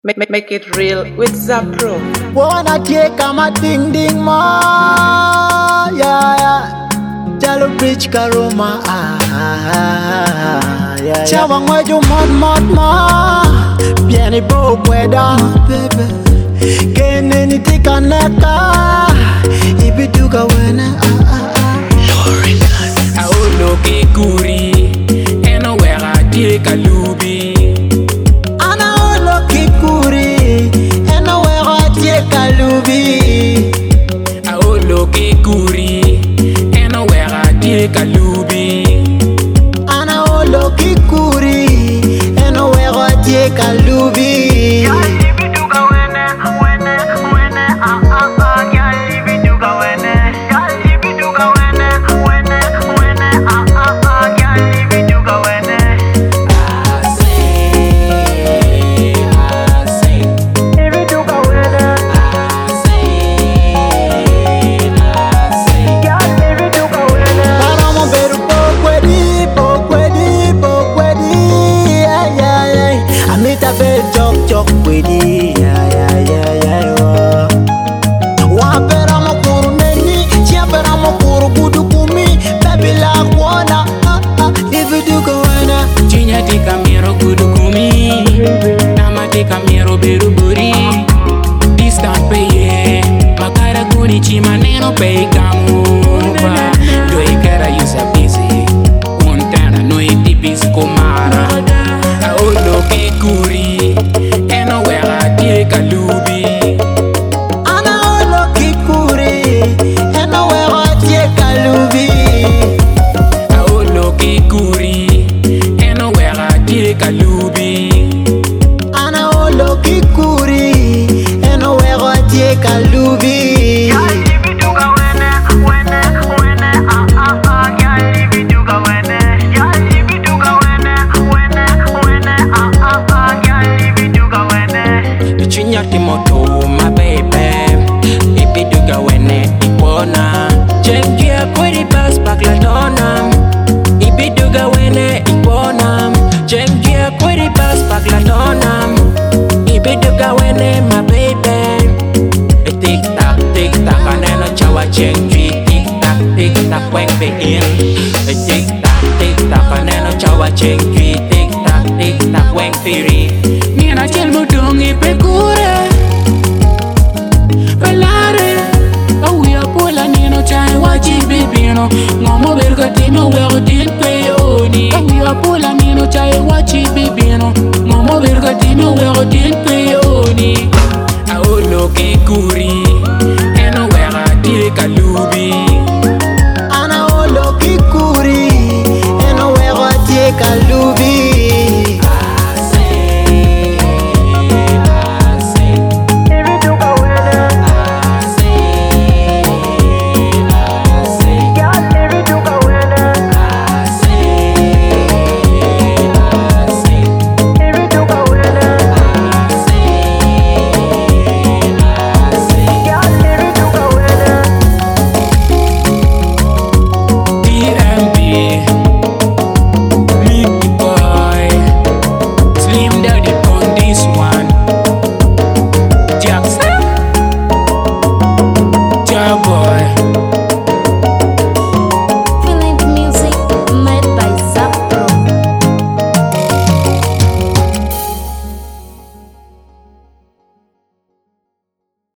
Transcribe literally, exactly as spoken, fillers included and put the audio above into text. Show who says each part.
Speaker 1: Make, make, make it real with Zapro.
Speaker 2: Wanna take a ma ding ding ma, yeah yeah. Jalo bridge karoma, ah ah yeah yeah. Chawa ngweju mod mod ma, piani bo pueda, baby. Kene ni tika neka, ibiduga wena, ah ah ah.
Speaker 3: Lorinas. Aolo ke kuri, eno wera tika lubi. Aolo ke kuri, eno wera tie kalubi.
Speaker 2: Ana olo ki kuri, eno wera tie kalubi. Chok wedi, yeah yeah yeah yeah. Wa pera mo kuru neni, chia pera mo kuru kudu kumi, baby la kuona, ah ah. If you do go wana,
Speaker 3: chinya tika miro kudu kumi, nama tika miro beru buri. Distant peye, makara kuni chima neno pei kamuba. Do ikera yusa busy, untana no iti busy kumara. Aolo ke kuri. Kalubi.
Speaker 2: Ana olo ki kuri, eno wera tie kalubi.
Speaker 3: Aolo ki kuri, eno wera tie kalubi.
Speaker 2: Ana olo ki kuri, eno wera tie kalubi.
Speaker 3: Moto, my baby, if you do go in it, you wanna change your pretty bus back la donna. If you do go in it, you wanna change your pretty bus back la donna. If you do go in it, my baby, tick tock, tick tock, and then a chow change it, tick tock, tick tock, when be in, tick tock, tick tock, and then a chow change.